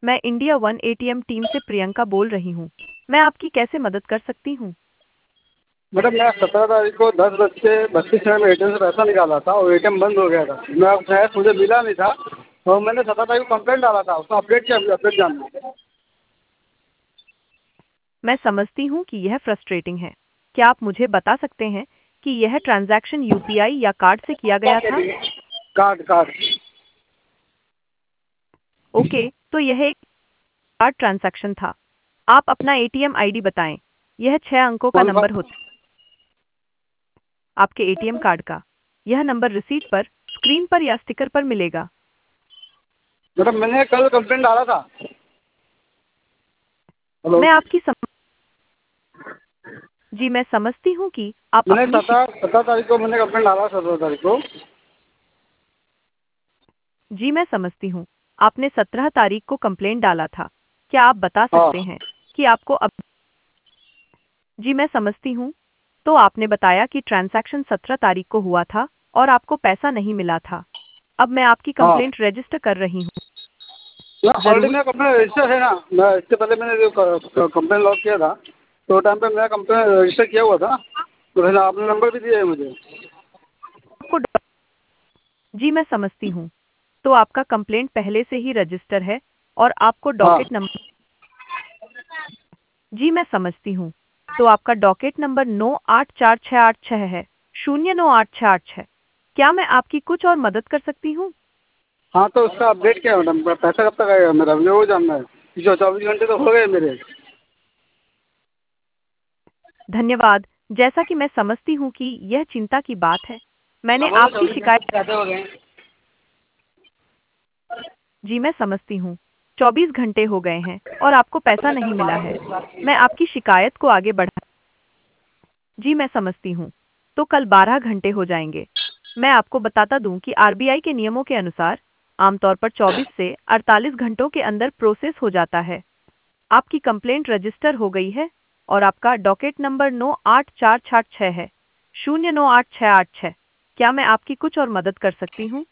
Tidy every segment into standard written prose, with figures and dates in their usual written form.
मैं India One ATM team से प्रियंका बोल रही हूँ। मैं आपकी कैसे मदद कर सकती हूँ? मैडम मैं 17 तारीख को 10:32 में एटीएम से पैसा निकाला था और एटीएम बंद हो गया था। मैं अब शायद मुझे मिला नहीं था और मैंने 17 तारीख को कंप्लेंट डाला था, उसका अपडेट क्या, अपडेट जानना है। मैं समझती हूँ कि यह फ्रस्ट्रेटिंग है। क्या आप मुझे बता सकते हैं कि यह ट्रांजैक्शन यूपीआई या कार्ड से किया गया था? Card card. ओके, तो यह एक कार्ड ट्रांजैक्शन था। आप अपना एटीएम आईडी बताएं। यह 6 अंकों का कौन सा? नंबर होता है। आपके एटीएम कार्ड का यह नंबर रिसीट पर, स्क्रीन पर या स्टिकर पर मिलेगा। मैडम मैंने कल कंप्लेंट डाला था। हेलो। मैं आपकी जी मैं समझती हूँ कि आप मैंने अपनी 17 तारीख को मैंने कंप्लेंट डाला, 17 तारीख को। जी मैं समझती हूँ। आपने 17 तारीख को कंप्लेंट डाला था। क्या आप बता हाँ। सकते हैं कि आपको अब जी मैं समझती हूँ। तो आपने बताया कि ट्रांजैक्शन 17 तारीख को हुआ था और आपको पैसा नहीं मिला था। अब मैं आपकी हाँ, कंप्लेंट रजिस्टर कर रही हूँ। ऑलरेडी जरूर। मेरा कंप्लेंट रजिस्टर है ना। मैं इससे पहले मैंने जो कंप्लेंट लॉक किया था तो टाइम पे मेरा कंप्लेंट रजिस्टर किया हुआ था, तो है ना, आपने नंबर भी दिया है मुझे। आपको जी मैं समझती हूँ। तो आपका कंप्लेंट पहले से ही रजिस्टर है और आपको हाँ। डॉकेट नंबर जी मैं समझती हूँ। तो आपका डॉकेट नंबर 984686 है, 098686। क्या मैं आपकी कुछ और मदद कर सकती हूँ? हाँ, तो उसका अपडेट क्या है मैडम? पैसा कब तक आएगा मेरा, मुझे वो जानना है। जो 24 घंटे तो हो गए मेरे। धन्यवाद। जैसा कि मैं समझती हूँ कि यह चिंता की बात है। मैंने अब वो तो आपकी 24 घंटे शिकायत से ज़्यादा हो गए। जी मैं समझती हूँ। 24 घंटे हो गए हैं और आपको पैसा नहीं मिला है। मैं आपकी शिकायत को आगे बढ़ा जी मैं समझती हूँ। तो कल 12 घंटे हो जाएंगे। मैं आपको बताता दूं कि आरबीआई के नियमों के अनुसार आमतौर पर 24 से 48 घंटों के अंदर प्रोसेस हो जाता है। आपकी कंप्लेंट रजिस्टर हो गई है और आपका डॉकेट नंबर 984686 है, 098686। क्या मैं आपकी कुछ और मदद कर सकती हूँ?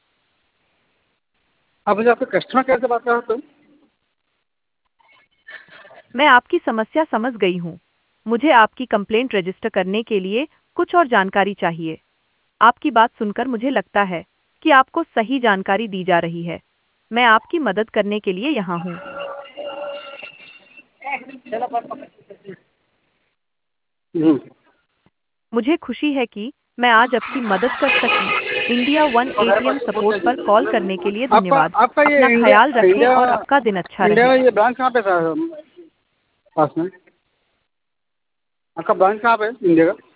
आप मुझे आपके कस्टमर केयर से बात कर रहे हो? मैं आपकी समस्या समझ गई हूँ। मुझे आपकी कंप्लेंट रजिस्टर करने के लिए कुछ और जानकारी चाहिए। आपकी बात सुनकर मुझे लगता है कि आपको सही जानकारी दी जा रही है। मैं आपकी मदद करने के लिए यहाँ हूँ। हम्म। मुझे खुशी है कि मैं आज आपकी मदद कर सकी। इंडिया वन एटीएम सपोर्ट पर कॉल करने के लिए आपका धन्यवाद। आपका ये अपना इंडिया ख्याल रखें इंडिया और आपका दिन अच्छा इंडिया रहे। में ये ब्रांच कहाँ पे था पास में? आपका ब्रांच कहाँ पे है इंडिया का?